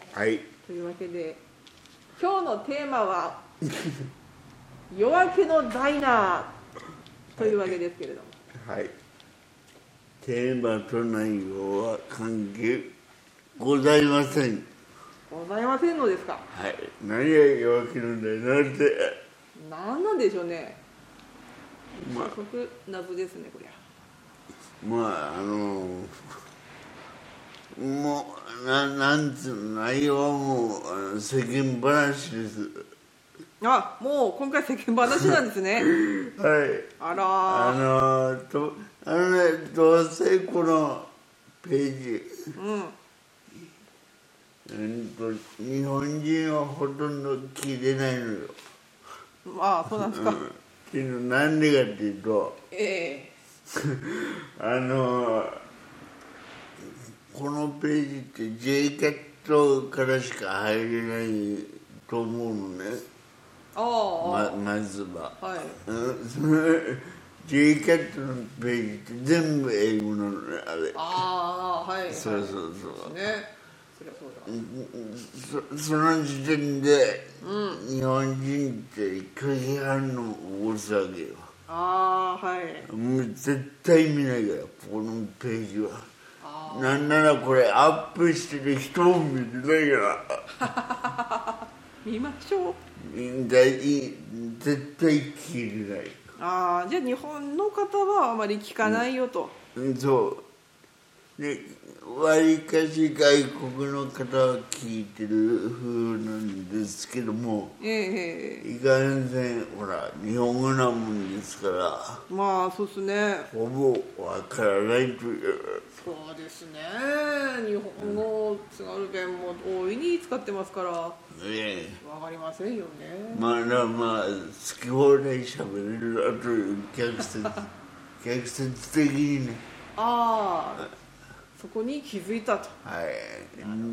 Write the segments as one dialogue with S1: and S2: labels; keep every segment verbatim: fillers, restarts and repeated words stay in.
S1: はい。
S2: というわけで今日のテーマは夜明けのダイナーというわけですけれども、
S1: はい。テーマと内容は関係ございません。
S2: ございませんのですか。
S1: はい。何が夜明けのダイナーって。
S2: 何なんでしょうね。
S1: まあ、
S2: 早速謎ですねこりゃ。
S1: まああのもうななんつうの内容はもうあの世間話です。
S2: あ、もう今回世間話なんですね。
S1: はい。
S2: あら
S1: あのとあのねどうせこのページ、
S2: うん
S1: うんと日本人はほとんど聞いてないのよ。
S2: ああ、そうなんですか。
S1: うん、っていうのなんでかっていうと、
S2: ええ
S1: あのこのページって ジェイキャット からしか入れないと思うのね。
S2: ああ、
S1: ま, まずは、
S2: はい。
S1: うん、その ジェイキャット のページって全部英語なのね、あれ。
S2: ああ、はい。
S1: そうそうそう。
S2: はい、ね。そりゃそう
S1: だ。そ, その時点で、
S2: うん、
S1: 日本人って拒否反応を起こすわけよ。
S2: ああ、はい。
S1: もう絶対見ないから、このページは。なんならこれアップしてる人も見てないから
S2: 見ましょう。
S1: 絶対聞いてない。
S2: ああ、じゃあ日本の方はあまり聞かないよと。
S1: うん、そうで、わりかし外国の方は聞いてる風なんですけども、
S2: ええ
S1: いかんせんほら日本語なもんですから、
S2: まあそうですね。
S1: ほぼわからないという。
S2: そうですね。日本語津軽弁も大いに使ってますから、
S1: ええ、
S2: わかりませんよね。
S1: まあなまあ好き放題しゃべれるなという逆説逆説的にね。
S2: ああ、そこに気づいたと。
S1: はい。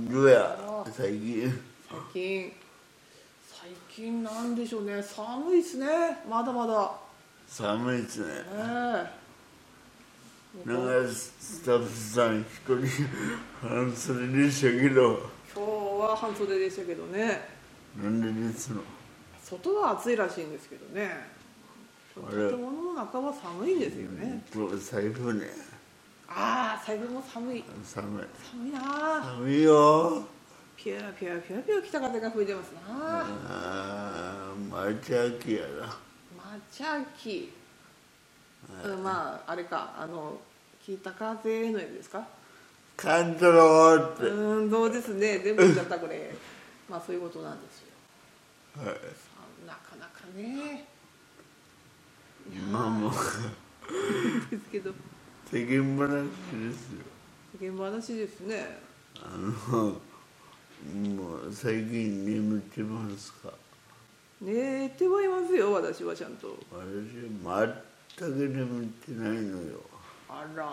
S1: どうや最近
S2: 最近最近なんでしょうね。寒いですね。まだまだ
S1: 寒いですね。
S2: ねえ。
S1: なんかスタッフさん一人半袖でしたけど、
S2: 今日は半袖でしたけどね。
S1: なんでですの。
S2: 外は暑いらしいんですけどね。建物の中は寒いんですよね。
S1: 財布ね。
S2: ああ、財布も寒い。
S1: 寒い。
S2: 寒いな。
S1: 寒いよ。
S2: ピューピューピューピュー北風が吹いてますな。
S1: ああ、抹茶秋やな。
S2: 抹茶秋。うん、まああれか、あの北風のやつですか。
S1: カントローって。
S2: うん、どうですね。全部言っちゃったこれ。まあそういうことなんですよ。
S1: はい。
S2: なかなかね。
S1: まあもう
S2: ですけど。
S1: 世間話ですよ。
S2: 世間話ですね。
S1: あのもう最近眠ってますか。
S2: 寝てはいますよ、私はちゃんと。
S1: 私は全く眠ってないのよ。
S2: あら。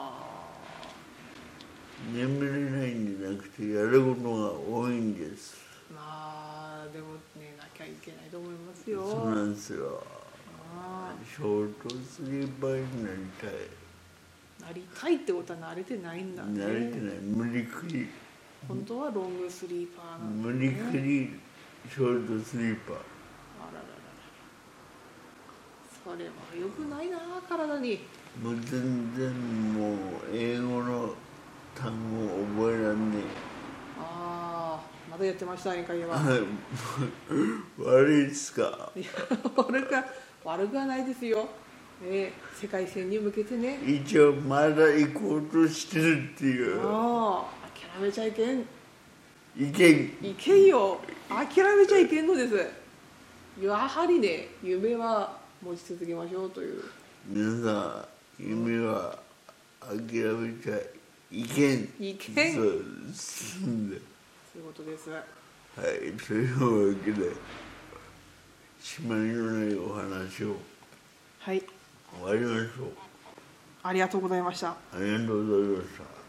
S1: 眠れないんじゃなくてやることが多いんです。
S2: まあでも寝なきゃいけないと思いますよ。
S1: そうなんですよ。ショートスリーパーになりたい。
S2: なりたいってことは慣れてないんだね。
S1: 慣れてない。無理くり。
S2: 本当はロングスリーパーなんだね。
S1: 無理くりショートスリーパー。
S2: あらららら。それは良くないな、体に。
S1: もう全然もう英語の単語覚えらんね
S2: ああ、まだやってましたね、会話。
S1: 悪いっすか。
S2: いや、悪くは悪くはないですよ。ね、世界戦に向けてね。
S1: 一応まだ行こうとしてるっていう。
S2: ああ、諦めちゃいけん。
S1: いけん。
S2: いけんよ。諦めちゃいけんのです。やはりね、夢は持ち続けましょうという。
S1: 皆さん、夢は諦めちゃいけん。
S2: いけん。
S1: そうですんで。
S2: そういうことです。
S1: はい、というわけで締まりのないお話を
S2: はい、
S1: 終わりましょう。
S2: ありがとうございました。
S1: ありがとうございました。